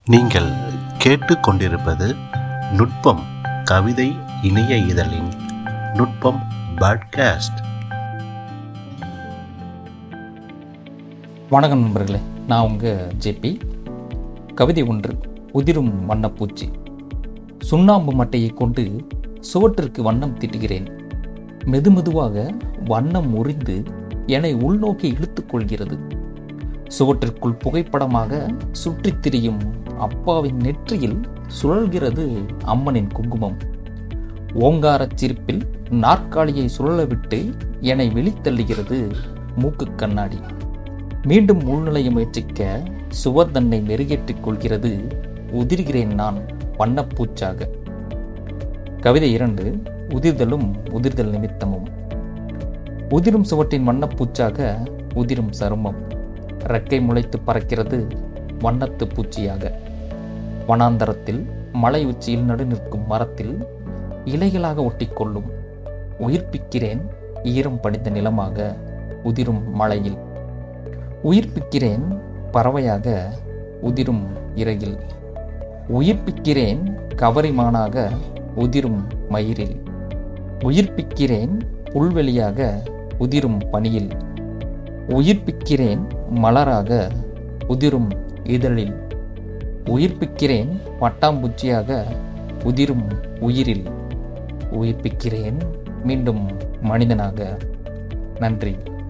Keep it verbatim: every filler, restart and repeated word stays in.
நீங்கள் கேட்டுக்கொண்டிருப்பது நுட்பம் கவிதை இணைய இதழின் நுட்பம் பாட்காஸ்ட். வணக்கம் நண்பர்களே, நான் உங்கள் ஜேபி. கவிதை ஒன்று. உதிரும் வண்ணப்பூச்சி. சுண்ணாம்பு மட்டையை கொண்டு சுவற்றிற்கு வண்ணம் தீட்டுகிறேன். மெதுமெதுவாக வண்ணம் உறிந்து என்னை உள்நோக்கி இழுத்து கொள்கிறது. சுவற்றிற்குள் புகைப்படமாக சுற்றித் திரியும் அப்பாவின் நெற்றியில் சுழல்கிறது அம்மனின் குங்குமம். ஓங்காரச் சிரிப்பில் நாற்காலியை சுழலவிட்டு என்னை வெளித்தள்ளுகிறது மூக்கு கண்ணாடி. மீண்டும் உள்நிலையை முயற்சிக்க சுவர் தன்னை மெருகேற்றிக் கொள்கிறது. உதிர்கிறேன் நான் வண்ணப்பூச்சாக. கவிதை இரண்டு. உதிர்தலும் உதிர்தல் நிமித்தமும். உதிரும் சுவற்றின் வண்ணப்பூச்சாக உதிரும் சருமம். ரெக்கை முளைத்து பறக்கிறது வண்ணத்து பூச்சியாக. வனாந்தரத்தில் மலை உச்சியில் நடு நிற்கும் மரத்தில் இலைகளாக ஒட்டிக்கொள்ளும். உயிர்ப்பிக்கிறேன் ஈரம் படிந்த நிலமாக உதிரும் மழையில். உயிர்ப்பிக்கிறேன் பறவையாக உதிரும் இறகில். உயிர்ப்பிக்கிறேன் கவரிமானாக உதிரும் மயிரில். உயிர்ப்பிக்கிறேன் புல்வெளியாக உதிரும் பனியில். உயிர்ப்பிக்கிறேன் மலராக உதிரும் இதழில். உயிர்ப்பிக்கிறேன் பட்டாம்பூச்சியாக உதிரும் உயிரில். உயிர்ப்பிக்கிறேன் மீண்டும் மனிதனாக. நன்றி.